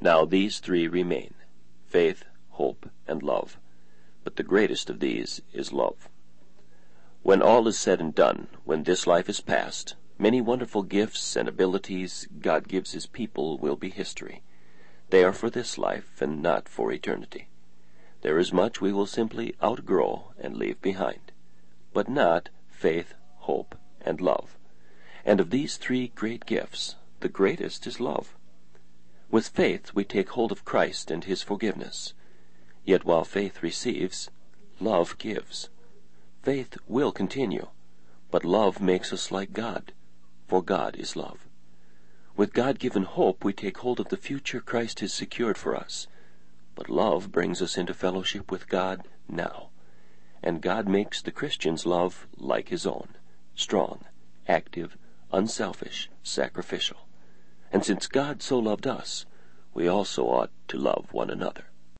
Now these three remain, faith, hope, and love. But the greatest of these is love. When all is said and done, when this life is past, many wonderful gifts and abilities God gives his people will be history. They are for this life and not for eternity. There is much we will simply outgrow and leave behind, but not faith, hope, and love. And of these three great gifts, the greatest is love. With faith we take hold of Christ and his forgiveness. Yet while faith receives, love gives. Faith will continue, but love makes us like God, for God is love. With God-given hope we take hold of the future Christ has secured for us, but love brings us into fellowship with God now, and God makes the Christian's love like his own, strong, active, unselfish, sacrificial. And since God so loved us, we also ought to love one another.